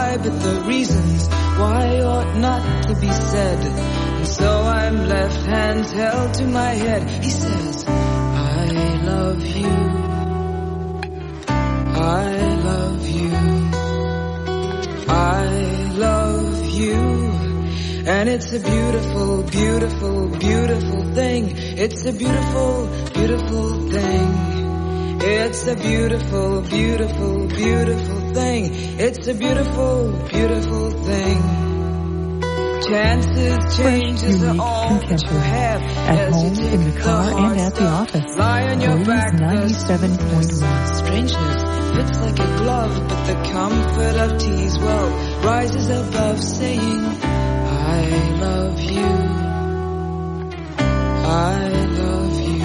why, but the reasons why ought not to be said. And so I'm left, hands held to my head. He says, I love you. I love you. I love you. And it's a beautiful, beautiful, beautiful thing. It's a beautiful, beautiful thing. It's a beautiful, beautiful, beautiful thing. It's a beautiful, beautiful thing. Chances, changes are all that you have. At home, in the car, and at the office. Lie on your back. 97.1. Strangeness fits like a glove, but the comfort of tease, well, rises above saying, I love you. I love you.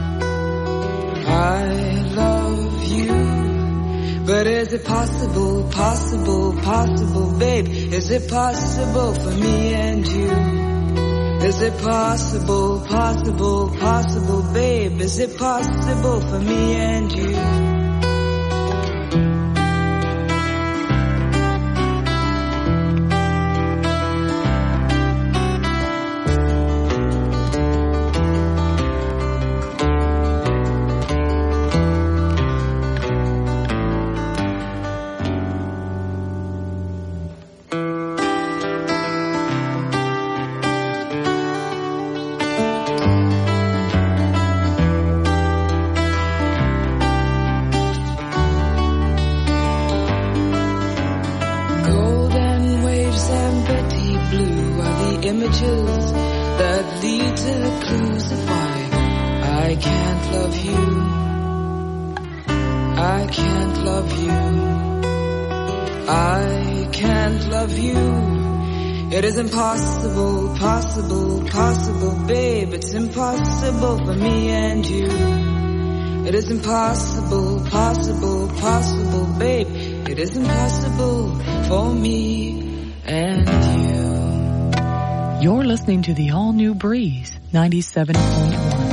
I love you. But is it possible, possible, possible, babe? Is it possible for me and you? Is it possible, possible, possible, babe? Is it possible for me and you? Images that lead to clues of why I can't love you. I can't love you. I can't love you. It is impossible, possible, possible, babe. It's impossible for me and you. It is impossible, possible, possible, babe. It is impossible for me and you. You're listening to the all-new Breeze 97.1.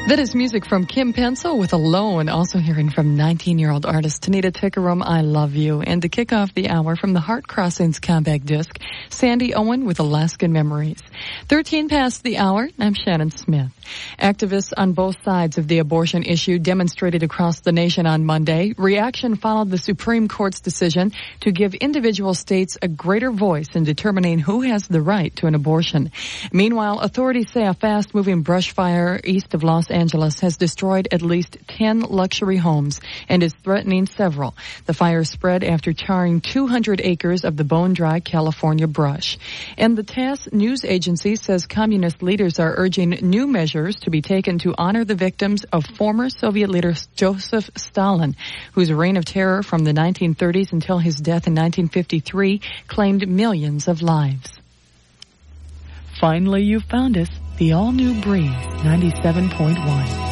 That is music from Kim Pencil with Alone. Also hearing from 19-year-old artist Tanita Tikaram, I Love You. And to kick off the hour from the Heart Crossings compact disc, Sandy Owen with Alaskan Memories. 13 past the hour, I'm Shannon Smith. Activists on both sides of the abortion issue demonstrated across the nation on Monday. Reaction followed the Supreme Court's decision to give individual states a greater voice in determining who has the right to an abortion. Meanwhile, authorities say a fast-moving brush fire east of Los Angeles has destroyed at least 10 luxury homes and is threatening several. The fire spread after charring 200 acres of the bone-dry California brush. And the TASS news agency says communist leaders are urging new measures to be taken to honor the victims of former Soviet leader Joseph Stalin, whose reign of terror from the 1930s until his death in 1953 claimed millions of lives. Finally, you found us. The all-new Breeze 97.1.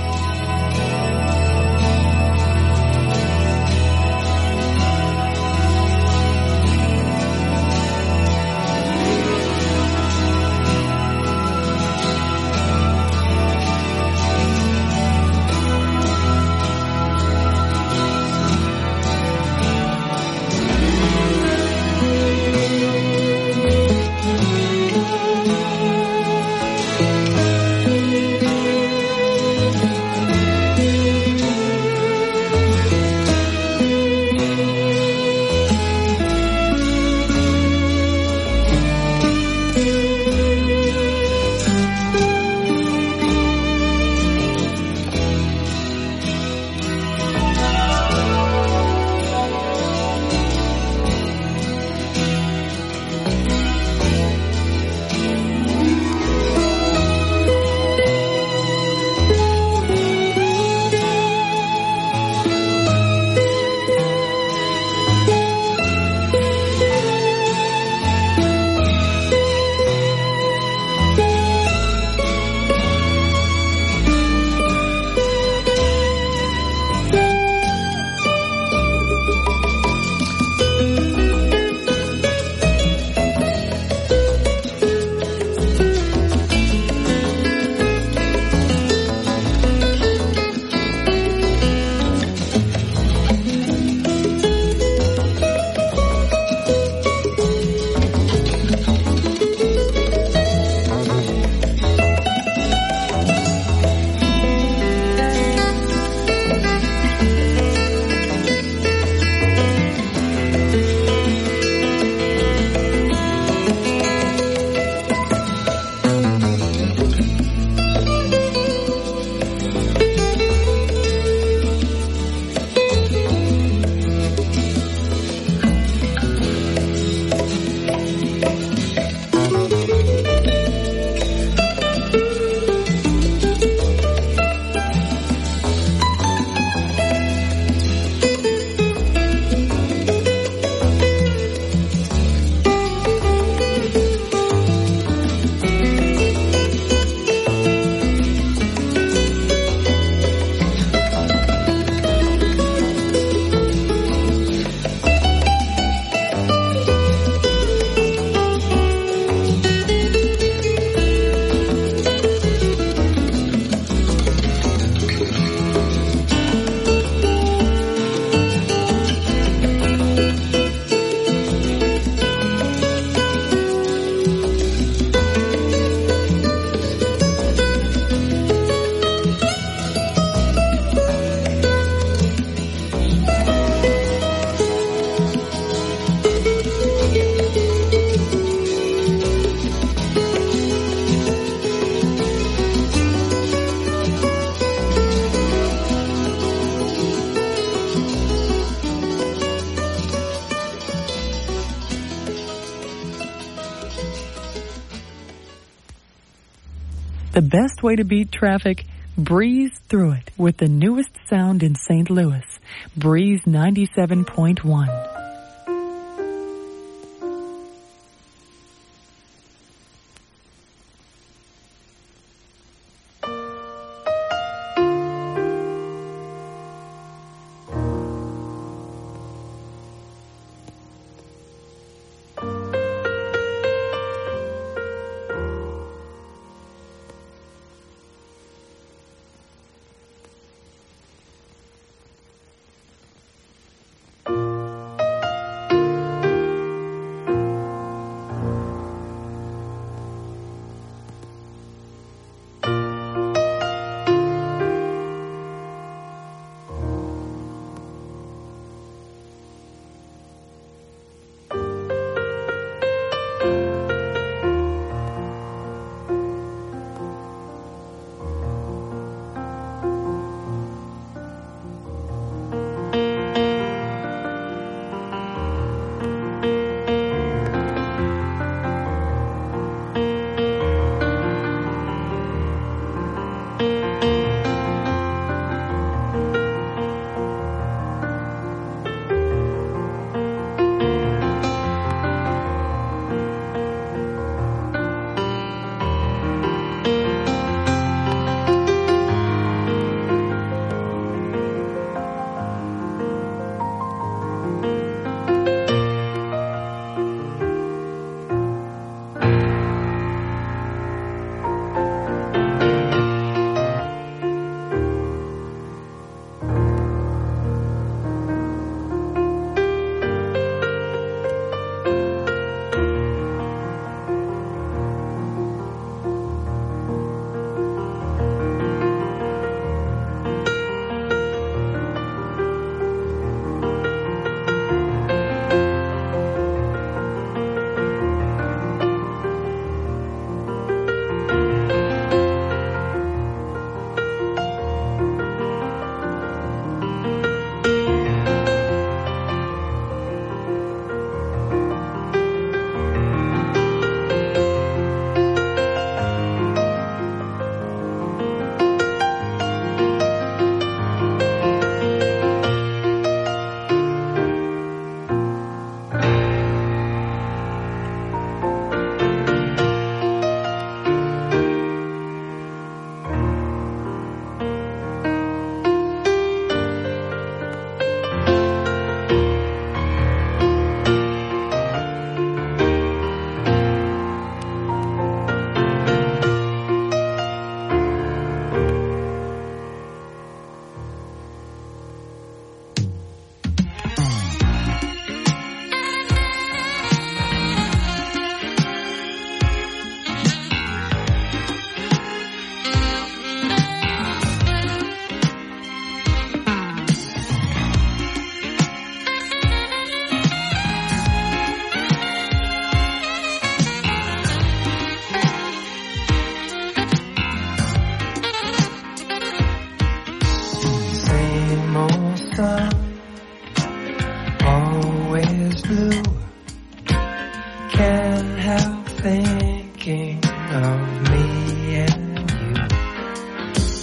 The best way to beat traffic, breeze through it with the newest sound in St. Louis, Breeze 97.1.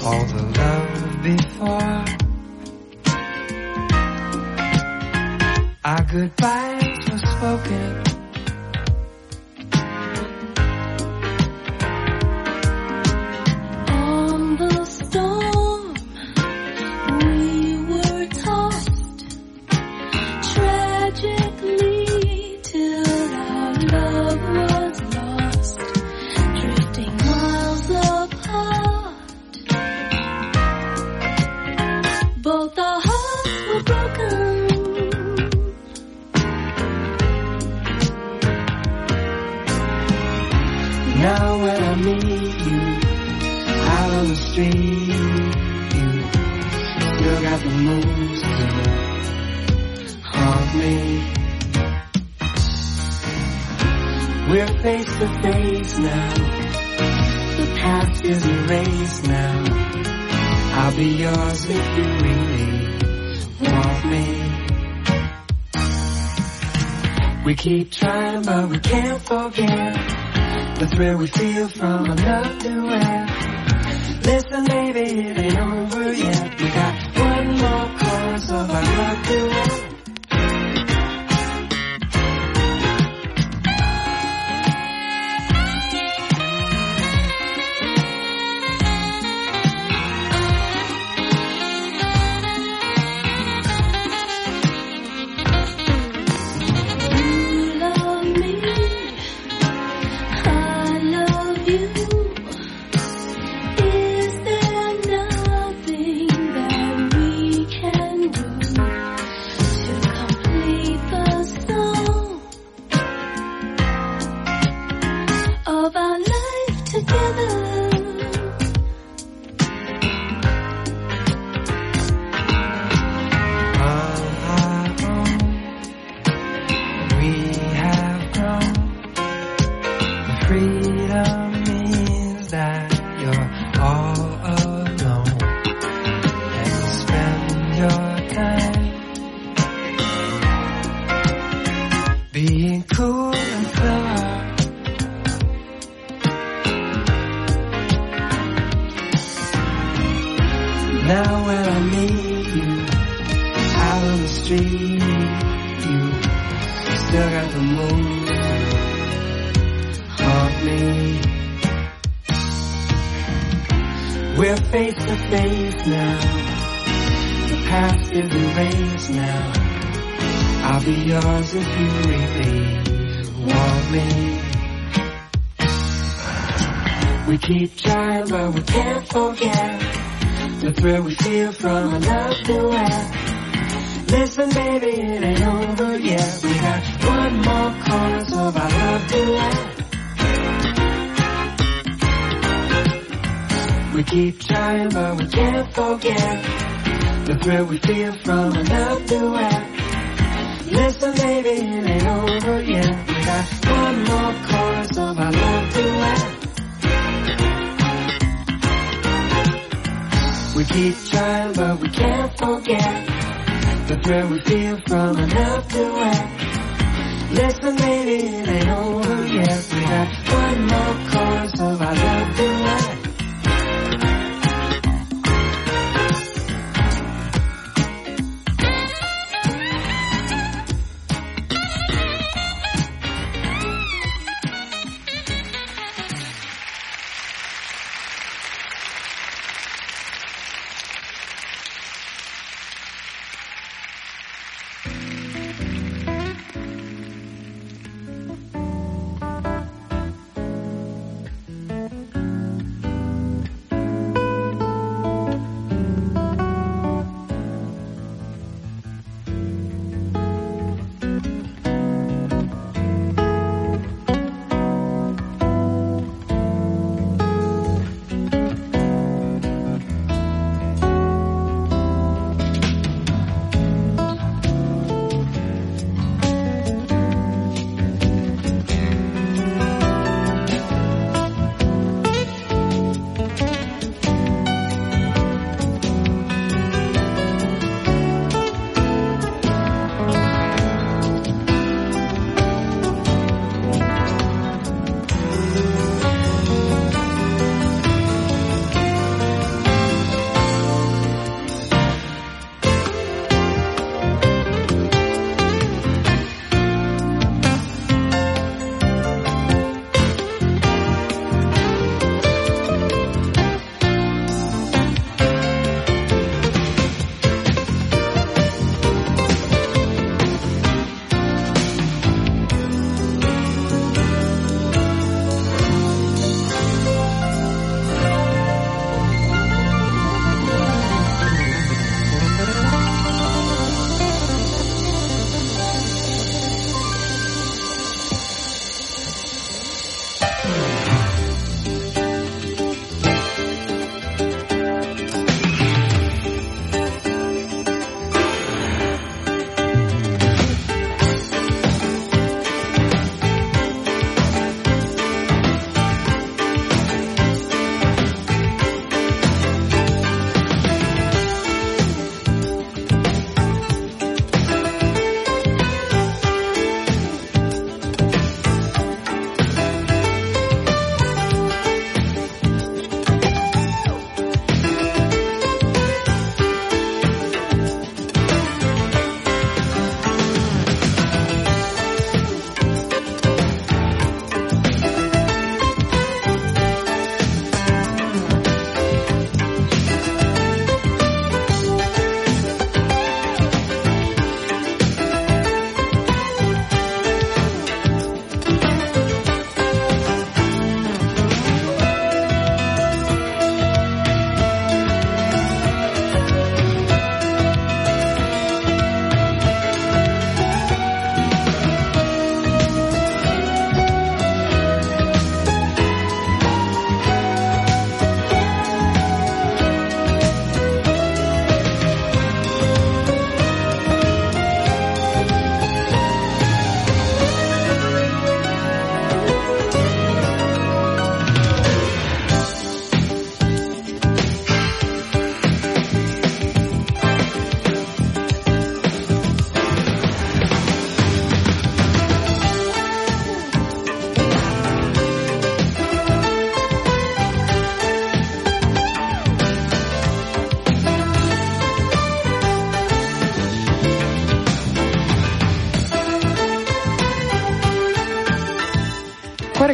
all the love before. Our goodbyes were spoken. On the storm, we were tossed tragically till our love was lost, drifting miles apart. Both our hearts were broken. Now when I meet you out on the street, you still got the moves to haunt me. We're face to face now, the past is erased now. I'll be yours if you really want me. We keep trying but we can't forget the thrill we feel from a love duet. Listen, baby, it ain't over yet. We got one more chorus of our love duet. We're face to face now, the past is erased now. I'll be yours if you really want me. We keep trying but we can't forget the thrill we feel from a love duet. Listen, baby, it ain't over yet. We got one more chorus of our love duet. We keep trying but we can't forget the thrill we feel from a love duet. Listen, baby, it ain't over yet. We got one more chorus of our love duet. We keep trying but we can't forget the thrill we feel from a love duet. Listen, baby, it ain't over yet. We got one more chorus of our love duet.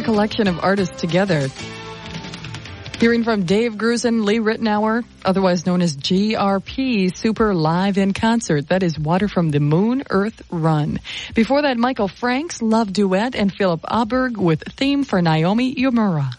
a collection of artists together. Hearing from Dave Grusin, Lee Ritenour, otherwise known as GRP, Super Live in Concert. That is Water from the Moon, Earth, Run. Before that, Michael Franks, Love Duet, and Philip Aberg with Theme for Naomi Yamura.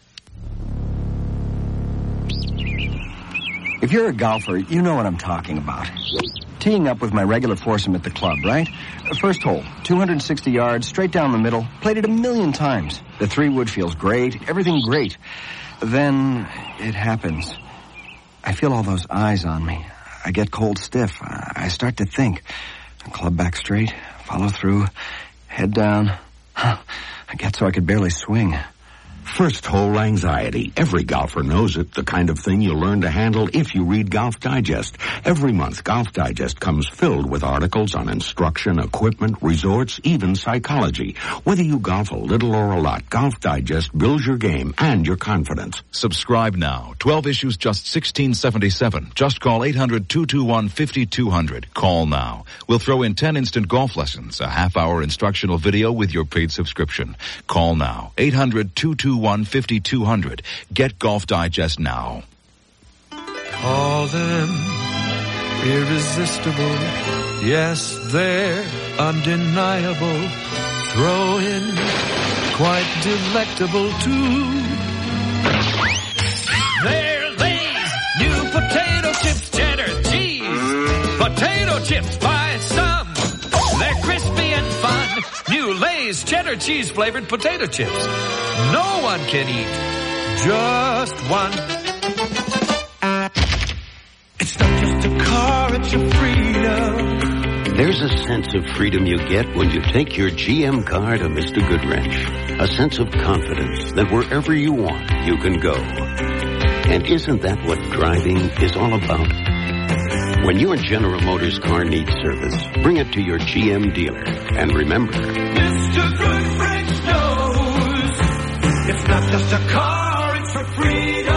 If you're a golfer, you know what I'm talking about. Teeing up with my regular foursome at the club, right? First hole, 260 yards, straight down the middle. Played it 1,000,000 times. The 3-wood feels great, everything great. Then it happens. I feel all those eyes on me. I get cold stiff. I start to think. Club back straight, follow through, head down. I get so I could barely swing. First hole anxiety. Every golfer knows it, the kind of thing you'll learn to handle if you read Golf Digest. Every month, Golf Digest comes filled with articles on instruction, equipment, resorts, even psychology. Whether you golf a little or a lot, Golf Digest builds your game and your confidence. Subscribe now. 12 issues, just $16.77. Just call 800-221-5200. Call now. We'll throw in 10 instant golf lessons, a half-hour instructional video with your paid subscription. Call now. 800-221-5200. Get Golf Digest now. Call them irresistible. Yes, they're undeniable. Throw in quite delectable too. They're Lay's new potato chips, cheddar cheese. Potato chips by some. They're crispy and fun. New Lay's cheddar cheese flavored potato chips. No one can eat just one. It's not just a car, it's your freedom. There's a sense of freedom you get when you take your GM car to Mr. Goodwrench. A sense of confidence that wherever you want, you can go. And isn't that what driving is all about? When your General Motors car needs service, bring it to your GM dealer. And remember, Mr. Goodwrench knows it's not just a car, it's for freedom.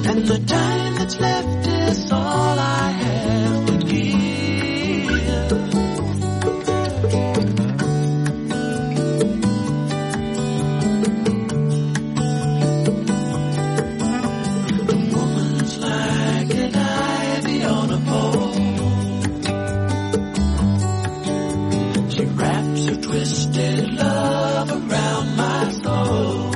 And the time that's left is all I have to give. The woman's like an ivy on a pole. She wraps her twisted love around my soul.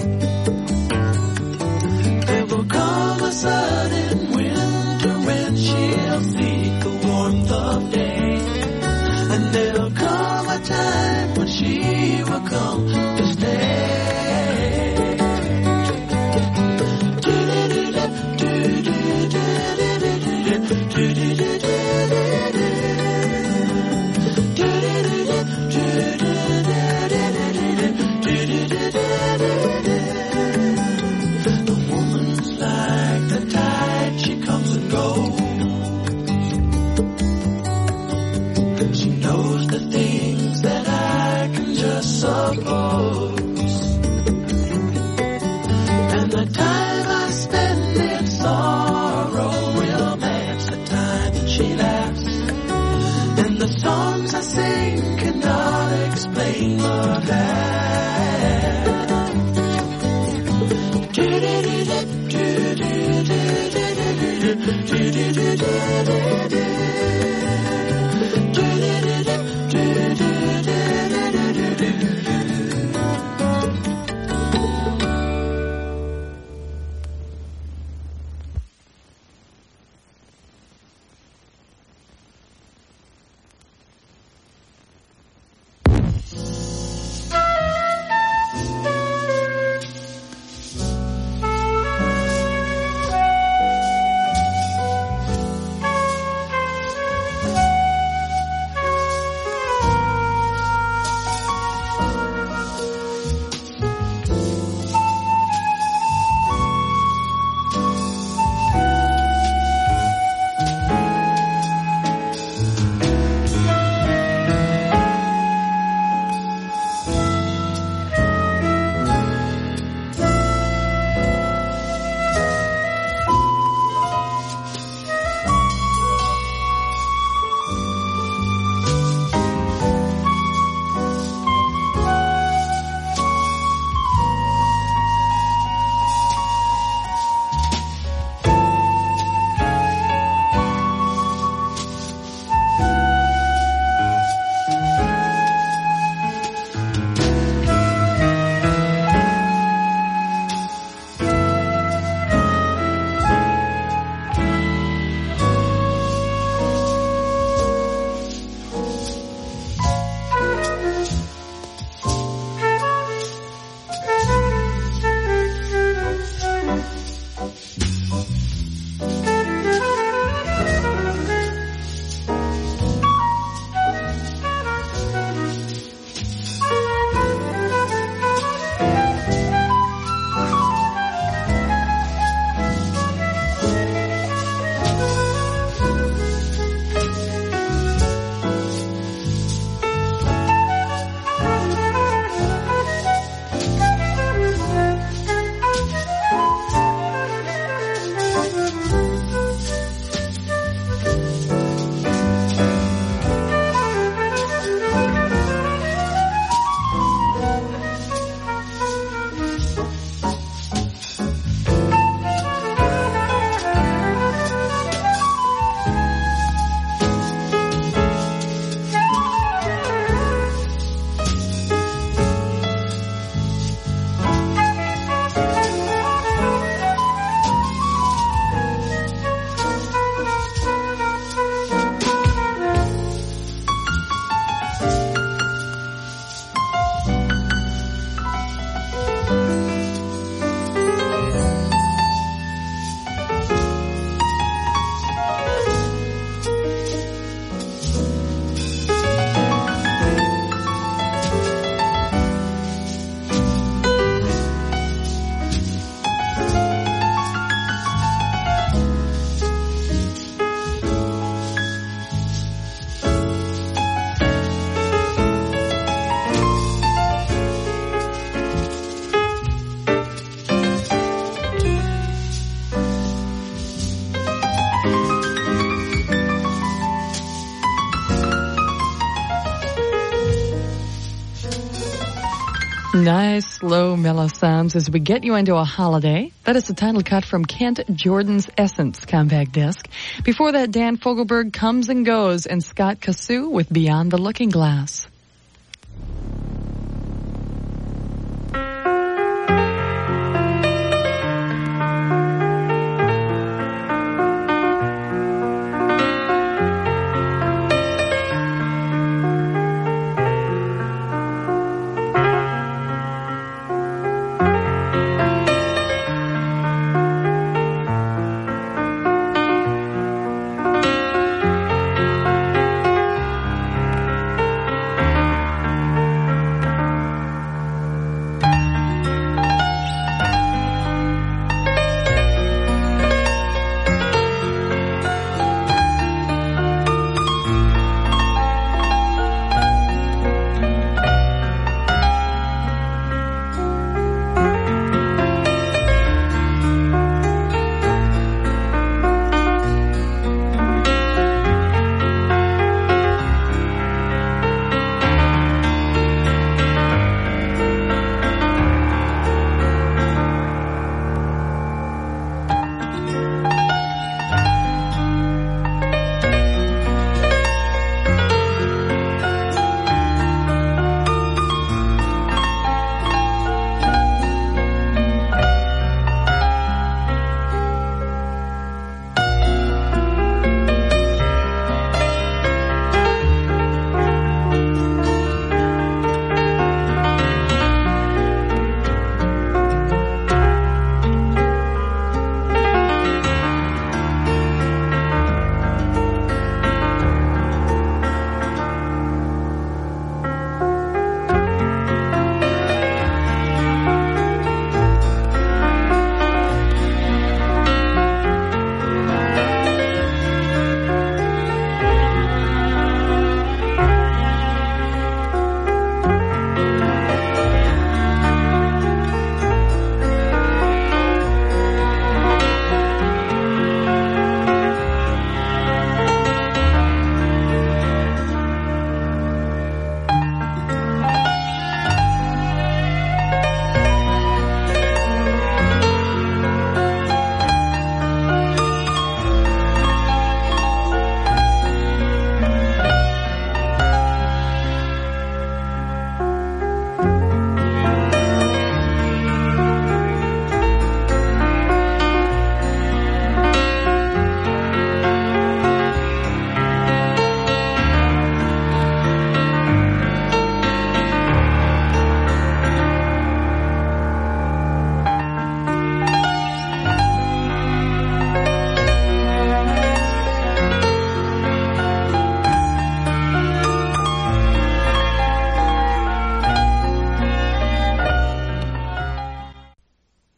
There will come a sudden winter when she'll seek the warmth of day. And there'll come a time when she will come to stay. The woman's like the tide, she comes and goes. She knows the things that I can just suppose. And the time I spend in sorrow will match the time that she laughs. And the songs I sing cannot explain the past. Nice, slow, mellow sounds as we get you into a holiday. That is the title cut from Kent Jordan's Essence compact disc. Before that, Dan Fogelberg, Comes and Goes, and Scott Cassou with Beyond the Looking Glass.